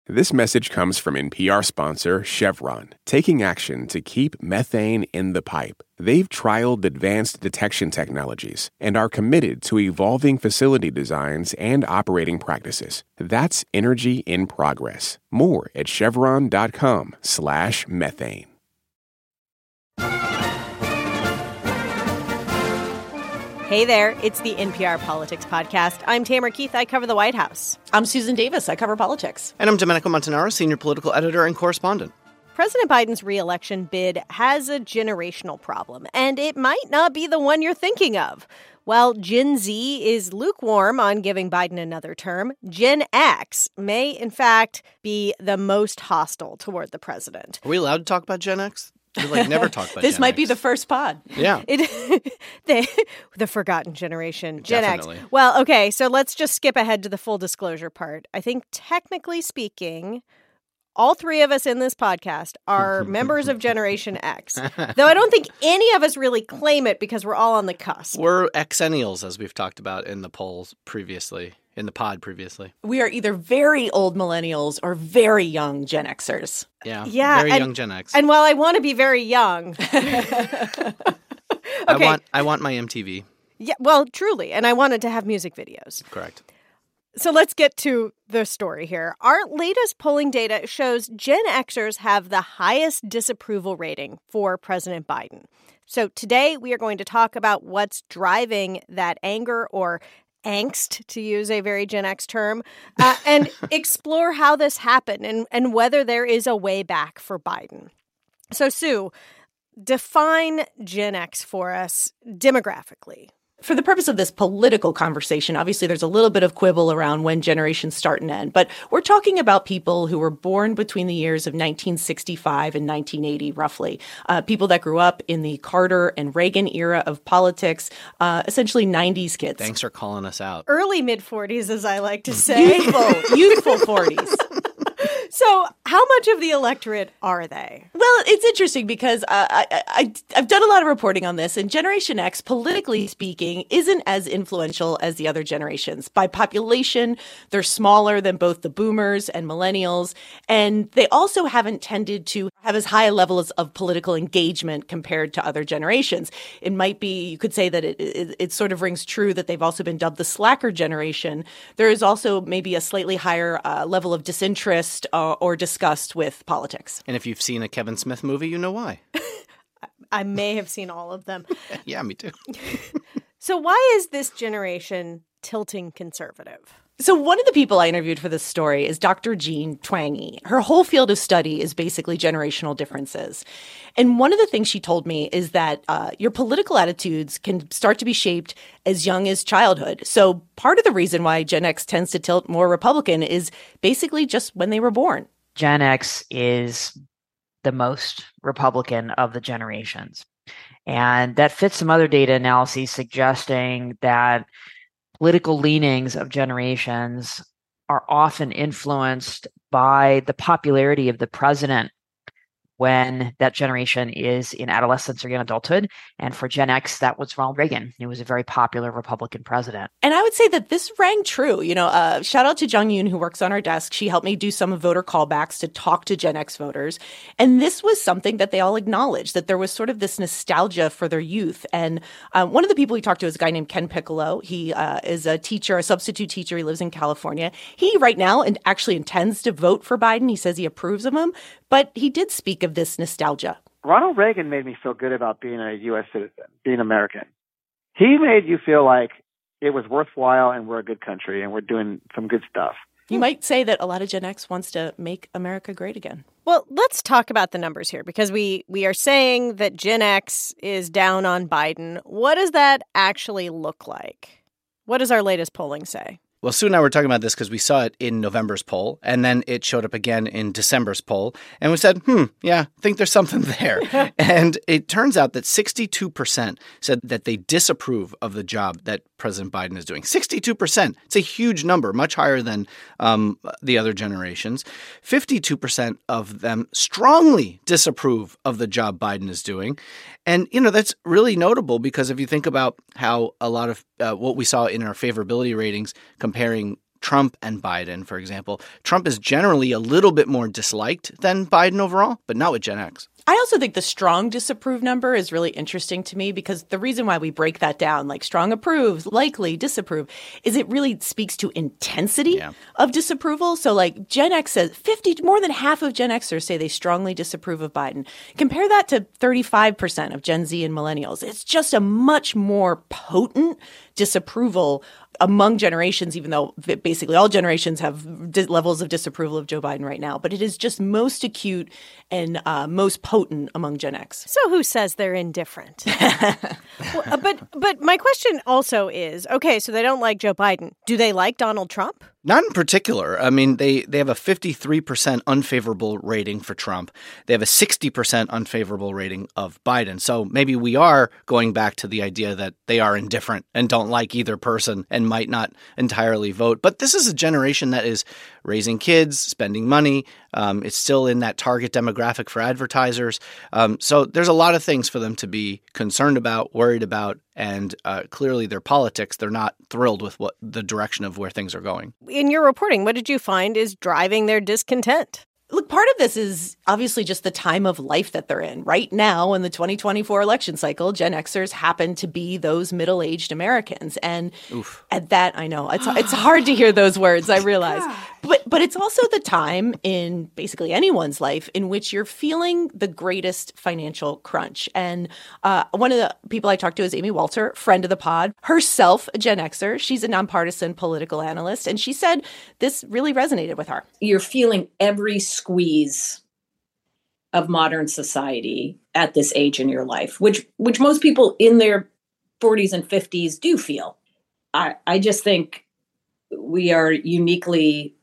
This message comes from NPR sponsor Chevron, taking action to keep methane in the pipe. They've trialed advanced detection technologies and are committed to evolving facility designs and operating practices. That's energy in progress. More at chevron.com/methane. Hey there, it's the NPR Politics Podcast. I'm Tamara Keith. I cover the White House. I'm Susan Davis. I cover politics. And I'm Domenico Montanaro, senior political editor and correspondent. President Biden's re-election bid has a generational problem, and it might not be the one you're thinking of. While Gen Z is lukewarm on giving Biden another term, Gen X may, in fact, be the most hostile toward the president. Are we allowed to talk about Gen X? We never talk about This Gen might X. be the first pod. Yeah. The forgotten generation, Gen Definitely. X. Well, okay, so let's just skip ahead to the full disclosure part. I think technically speaking, all three of us in this podcast are members of Generation X, though I don't think any of us really claim it because we're all on the cusp. We're Xennials, as we've talked about in the polls previously, in the pod previously. We are either very old millennials or very young Gen Xers. Yeah, Yeah, very young Gen X. And while I want to be very young, okay. I want my MTV. Yeah, well, truly, and I wanted to have music videos. Correct. So let's get to the story here. Our latest polling data shows Gen Xers have the highest disapproval rating for President Biden. So today we are going to talk about what's driving that anger or angst, to use a very Gen X term, and explore how this happened and whether there is a way back for Biden. So, Sue, define Gen X for us demographically. For the purpose of this political conversation, obviously there's a little bit of quibble around when generations start and end, but we're talking about people who were born between the years of 1965 and 1980, roughly. People that grew up in the Carter and Reagan era of politics, essentially 90s kids. Thanks for calling us out. Early mid-40s, as I like to say. Youthful 40s. So how much of the electorate are they? Well, it's interesting because I've done a lot of reporting on this, and Generation X, politically speaking, isn't as influential as the other generations. By population, they're smaller than both the boomers and millennials, and they also haven't tended to have as high a levels of political engagement compared to other generations. It might be, you could say that it sort of rings true that they've also been dubbed the slacker generation. There is also maybe a slightly higher level of disinterest or disgust with politics. And if you've seen a Kevin Smith movie, you know why. I may have seen all of them. Yeah, me too. So why is this generation tilting conservative? So one of the people I interviewed for this story is Dr. Jean Twenge. Her whole field of study is basically generational differences. And one of the things she told me is that your political attitudes can start to be shaped as young as childhood. So part of the reason why Gen X tends to tilt more Republican is basically just when they were born. Gen X is the most Republican of the generations. And that fits some other data analyses suggesting that political leanings of generations are often influenced by the popularity of the president when that generation is in adolescence or young adulthood. And for Gen X, that was Ronald Reagan. He was a very popular Republican president. And I would say that this rang true. You know, shout out to Jung Yoon, who works on our desk. She helped me do some voter callbacks to talk to Gen X voters. And this was something that they all acknowledged, that there was sort of this nostalgia for their youth. And one of the people we talked to is a guy named Ken Piccolo. He is a teacher, a substitute teacher. He lives in California. He right now actually intends to vote for Biden. He says he approves of him. But he did speak of this nostalgia. Ronald Reagan made me feel good about being a U.S. citizen, being American. He made you feel like it was worthwhile and we're a good country and we're doing some good stuff. You might say that a lot of Gen X wants to make America great again. Well, let's talk about the numbers here because we are saying that Gen X is down on Biden. What does that actually look like? What does our latest polling say? Well, Sue and I were talking about this because we saw it in November's poll, and then it showed up again in December's poll. And we said, yeah, I think there's something there. And it turns out that 62% said that they disapprove of the job that President Biden is doing. 62%. It's a huge number, much higher than the other generations. 52% of them strongly disapprove of the job Biden is doing. And, you know, that's really notable because if you think about how a lot of what we saw in our favorability ratings comparing Trump and Biden, for example, Trump is generally a little bit more disliked than Biden overall, but not with Gen X. I also think the strong disapprove number is really interesting to me because the reason why we break that down, like strong approves, likely disapprove, is it really speaks to intensity of disapproval. So like Gen X says more than half of Gen Xers say they strongly disapprove of Biden. Compare that to 35% of Gen Z and millennials. It's just a much more potent disapproval among generations, even though basically all generations have levels of disapproval of Joe Biden right now. But it is just most acute and most potent among Gen X. So who says they're indifferent? But my question also is, okay, so they don't like Joe Biden. Do they like Donald Trump? Not in particular. I mean, they have a 53% unfavorable rating for Trump. They have a 60% unfavorable rating of Biden. So maybe we are going back to the idea that they are indifferent and don't like either person and might not entirely vote. But this is a generation that is raising kids, spending money. It's still in that target demographic for advertisers. So there's a lot of things for them to be concerned about, worried about, and clearly their politics, they're not thrilled with what the direction of where things are going. In your reporting, what did you find is driving their discontent? Look, part of this is obviously just the time of life that they're in. Right now, in the 2024 election cycle, Gen Xers happen to be those middle-aged Americans. And at that, I know, it's hard to hear those words, I realize. But it's also the time in basically anyone's life in which you're feeling the greatest financial crunch. And one of the people I talked to is Amy Walter, friend of the pod, herself a Gen Xer. She's a nonpartisan political analyst. And she said this really resonated with her. You're feeling every squeeze of modern society at this age in your life, which most people in their 40s and 50s do feel. I just think we are uniquely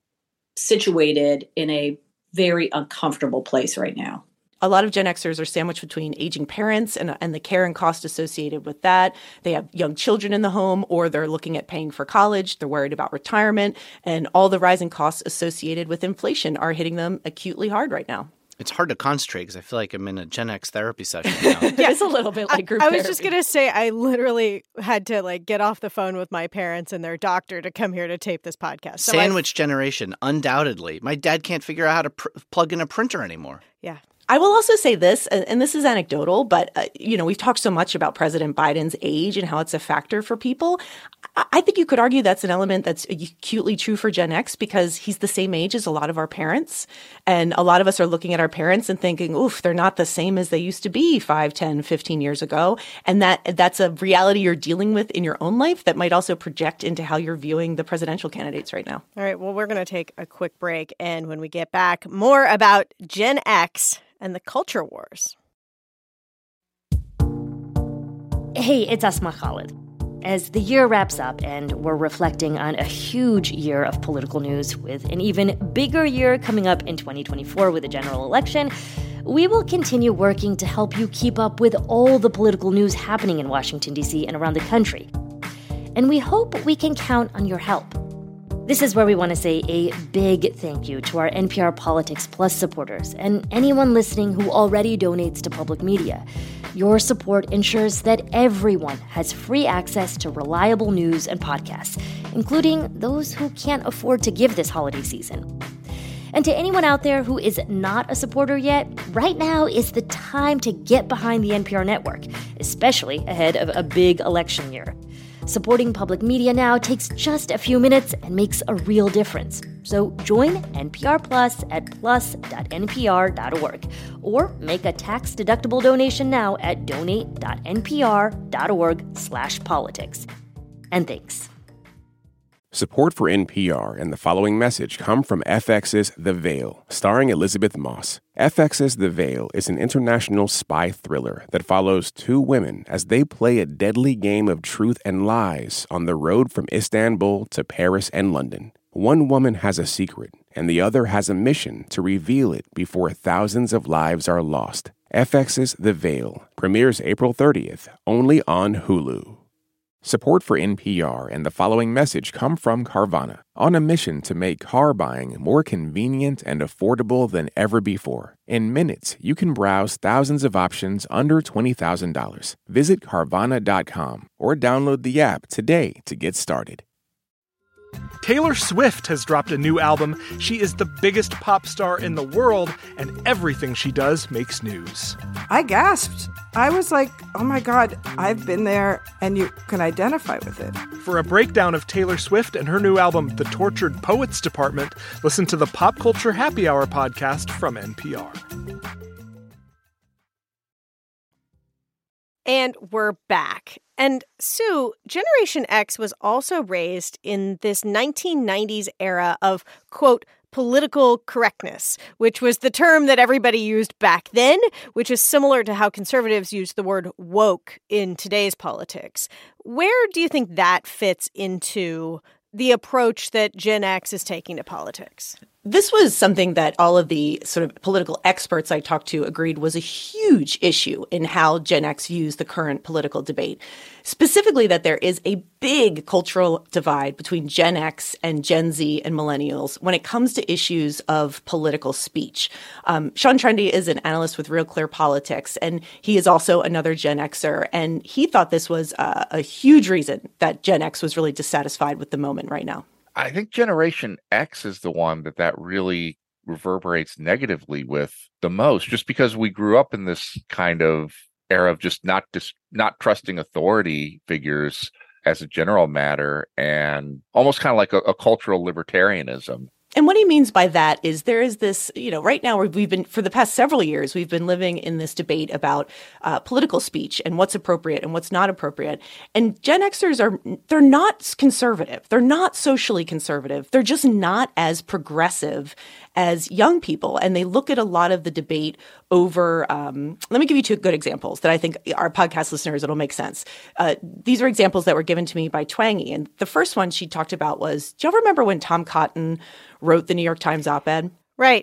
situated in a very uncomfortable place right now. A lot of Gen Xers are sandwiched between aging parents and the care and cost associated with that. They have young children in the home, or they're looking at paying for college. They're worried about retirement, and all the rising costs associated with inflation are hitting them acutely hard right now. It's hard to concentrate because I feel like I'm in a Gen X therapy session now. Yeah, it's a little bit like group therapy. I was just going to say, I literally had to get off the phone with my parents and their doctor to come here to tape this podcast. So Sandwich generation, undoubtedly. My dad can't figure out how to plug in a printer anymore. Yeah. I will also say this, and this is anecdotal, but, we've talked so much about President Biden's age and how it's a factor for people. I think you could argue that's an element that's acutely true for Gen X because he's the same age as a lot of our parents. And a lot of us are looking at our parents and thinking, oof, they're not the same as they used to be 5, 10, 15 years ago. And that's a reality you're dealing with in your own life that might also project into how you're viewing the presidential candidates right now. All right, well, we're going to take a quick break. And when we get back, more about Gen X and the culture wars. Hey, it's Asma Khalid. As the year wraps up and we're reflecting on a huge year of political news with an even bigger year coming up in 2024 with a general election, we will continue working to help you keep up with all the political news happening in Washington, D.C. and around the country. And we hope we can count on your help. This is where we want to say a big thank you to our NPR Politics Plus supporters and anyone listening who already donates to public media. Your support ensures that everyone has free access to reliable news and podcasts, including those who can't afford to give this holiday season. And to anyone out there who is not a supporter yet, right now is the time to get behind the NPR network, especially ahead of a big election year. Supporting public media now takes just a few minutes and makes a real difference. So join NPR Plus at plus.npr.org or make a tax-deductible donation now at donate.npr.org/politics. And thanks. Support for NPR and the following message come from FX's The Veil, starring Elizabeth Moss. FX's The Veil is an international spy thriller that follows two women as they play a deadly game of truth and lies on the road from Istanbul to Paris and London. One woman has a secret, and the other has a mission to reveal it before thousands of lives are lost. FX's The Veil premieres April 30th, only on Hulu. Support for NPR and the following message come from Carvana, on a mission to make car buying more convenient and affordable than ever before. In minutes, you can browse thousands of options under $20,000. Visit Carvana.com or download the app today to get started. Taylor Swift has dropped a new album. She is the biggest pop star in the world, and everything she does makes news. I gasped. I was like, oh my God, I've been there, and you can identify with it. For a breakdown of Taylor Swift and her new album, The Tortured Poets Department, listen to the Pop Culture Happy Hour podcast from NPR. And we're back. And Sue, Generation X was also raised in this 1990s era of, quote, political correctness, which was the term that everybody used back then, which is similar to how conservatives use the word woke in today's politics. Where do you think that fits into the approach that Gen X is taking to politics? This was something that all of the sort of political experts I talked to agreed was a huge issue in how Gen X views the current political debate. Specifically, that there is a big cultural divide between Gen X and Gen Z and millennials when it comes to issues of political speech. Sean Trende is an analyst with Real Clear Politics, and he is also another Gen Xer. And he thought this was a huge reason that Gen X was really dissatisfied with the moment right now. I think Generation X is the one that really reverberates negatively with the most, just because we grew up in this kind of era of just not trusting authority figures as a general matter, and almost kind of like a cultural libertarianism. And what he means by that is there is this, right now we've been, for the past several years, we've been living in this debate about political speech and what's appropriate and what's not appropriate. And Gen Xers they're not conservative. They're not socially conservative. They're just not as progressive as young people. And they look at a lot of the debate over, let me give you two good examples that I think our podcast listeners, it'll make sense. These are examples that were given to me by Twangy. And the first one she talked about was, do y'all remember when Tom Cotton wrote the New York Times op-ed? Right.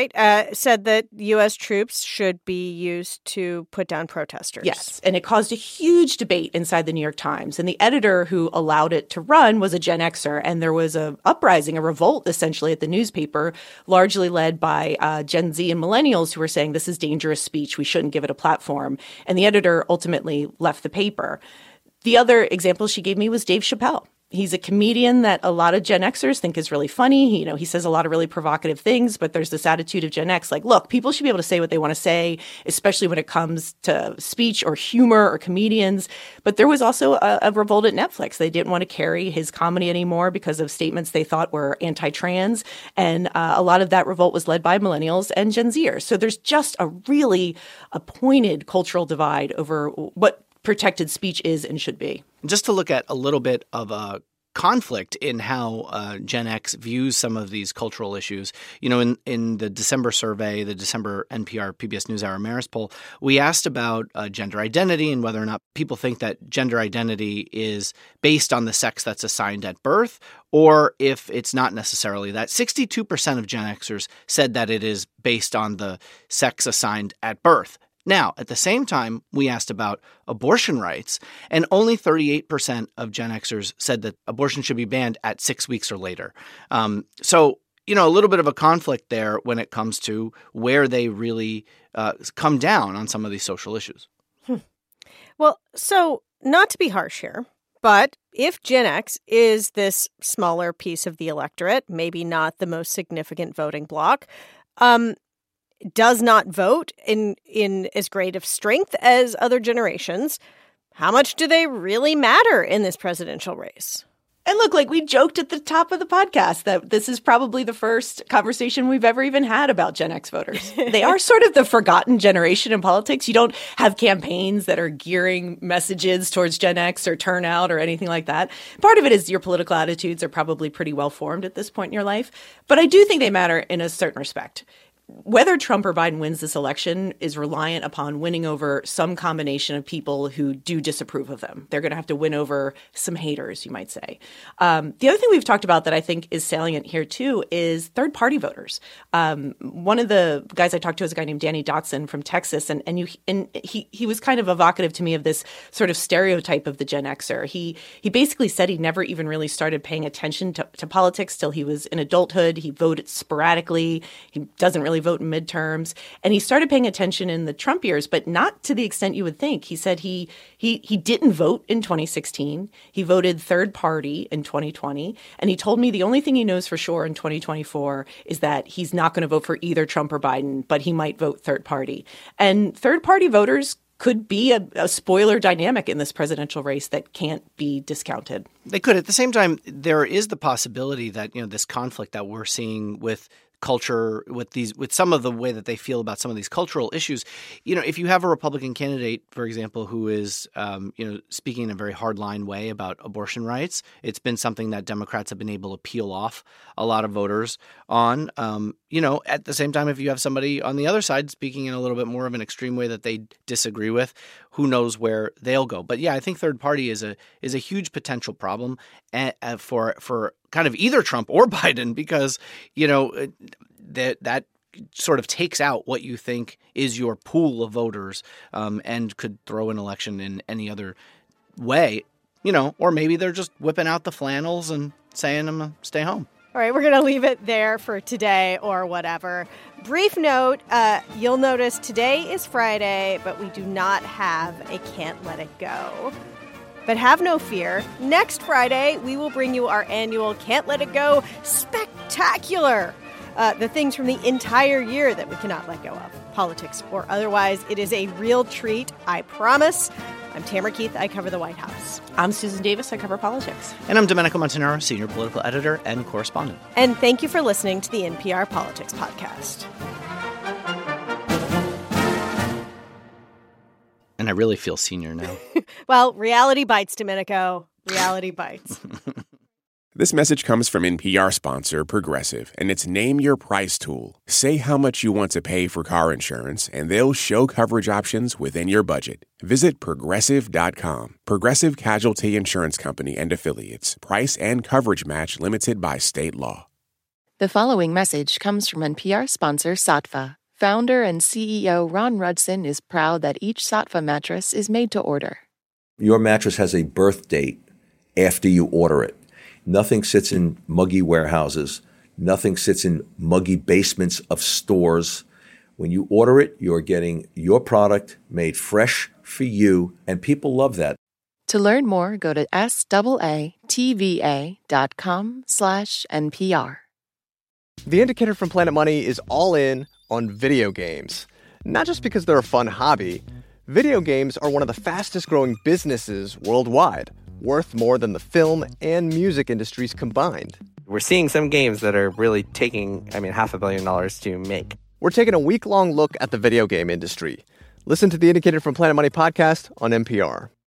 Said that U.S. troops should be used to put down protesters. Yes, and it caused a huge debate inside the New York Times. And the editor who allowed it to run was a Gen Xer, and there was a uprising, a revolt, essentially, at the newspaper, largely led by Gen Z and millennials who were saying this is dangerous speech, we shouldn't give it a platform. And the editor ultimately left the paper. The other example she gave me was Dave Chappelle. He's a comedian that a lot of Gen Xers think is really funny. He says a lot of really provocative things, but there's this attitude of Gen X, like, look, people should be able to say what they want to say, especially when it comes to speech or humor or comedians. But there was also a revolt at Netflix. They didn't want to carry his comedy anymore because of statements they thought were anti-trans. And a lot of that revolt was led by millennials and Gen Zers. So there's just a really pointed cultural divide over what protected speech is and should be. Just to look at a little bit of a conflict in how Gen X views some of these cultural issues. In the December survey, the December NPR PBS NewsHour Marist poll, we asked about gender identity and whether or not people think that gender identity is based on the sex that's assigned at birth, or if it's not necessarily that. 62% of Gen Xers said that it is based on the sex assigned at birth. Now, at the same time, we asked about abortion rights, and only 38% of Gen Xers said that abortion should be banned at 6 weeks or later. So, a little bit of a conflict there when it comes to where they really come down on some of these social issues. Well, so not to be harsh here, but if Gen X is this smaller piece of the electorate, maybe not the most significant voting bloc, does not vote in as great of strength as other generations, how much do they really matter in this presidential race? And look, like we joked at the top of the podcast that this is probably the first conversation we've ever even had about Gen X voters. They are sort of the forgotten generation in politics. You don't have campaigns that are gearing messages towards Gen X or turnout or anything like that. Part of it is your political attitudes are probably pretty well formed at this point in your life. But I do think they matter in a certain respect. Whether Trump or Biden wins this election is reliant upon winning over some combination of people who do disapprove of them. They're going to have to win over some haters, you might say. The other thing we've talked about that I think is salient here, too, is third-party voters. One of the guys I talked to is a guy named Danny Dotson from Texas, and he was kind of evocative to me of this sort of stereotype of the Gen Xer. He basically said he never even really started paying attention to politics till he was in adulthood. He voted sporadically. He doesn't really really vote in midterms. And he started paying attention in the Trump years, but not to the extent you would think. He said he didn't vote in 2016. He voted third party in 2020. And he told me the only thing he knows for sure in 2024 is that he's not going to vote for either Trump or Biden, but he might vote third party. And third party voters could be a spoiler dynamic in this presidential race that can't be discounted. They could. At the same time, there is the possibility that, this conflict that we're seeing with culture, with some of the way that they feel about some of these cultural issues, if you have a Republican candidate, for example, who is, speaking in a very hardline way about abortion rights, it's been something that Democrats have been able to peel off a lot of voters on. At the same time, if you have somebody on the other side speaking in a little bit more of an extreme way that they disagree with, who knows where they'll go. But yeah, I think third party is a huge potential problem for kind of either Trump or Biden, because, that sort of takes out what you think is your pool of voters, and could throw an election in any other way, or maybe they're just whipping out the flannels and saying, I'm going to stay home. All right, we're going to leave it there for today or whatever. Brief note, you'll notice today is Friday, but we do not have a Can't Let It Go. But have no fear. Next Friday, we will bring you our annual Can't Let It Go Spectacular. The things from the entire year that we cannot let go of, politics or otherwise. It is a real treat, I promise. I'm Tamara Keith. I cover the White House. I'm Susan Davis. I cover politics. And I'm Domenico Montanaro, senior political editor and correspondent. And thank you for listening to the NPR Politics Podcast. And I really feel senior now. Well, reality bites, Domenico. Reality bites. This message comes from NPR sponsor Progressive and its Name Your Price tool. Say how much you want to pay for car insurance, and they'll show coverage options within your budget. Visit Progressive.com. Progressive Casualty Insurance Company and Affiliates. Price and coverage match limited by state law. The following message comes from NPR sponsor Saatva. Founder and CEO Ron Rudson is proud that each Saatva mattress is made to order. Your mattress has a birth date after you order it. Nothing sits in muggy warehouses. Nothing sits in muggy basements of stores. When you order it, you're getting your product made fresh for you, and people love that. To learn more, go to SAATVA.com/NPR. The Indicator from Planet Money is all in on video games. Not just because they're a fun hobby. Video games are one of the fastest growing businesses worldwide, worth more than the film and music industries combined. We're seeing some games that are really taking, $500 million to make. We're taking a week-long look at the video game industry. Listen to the Indicator from Planet Money podcast on NPR.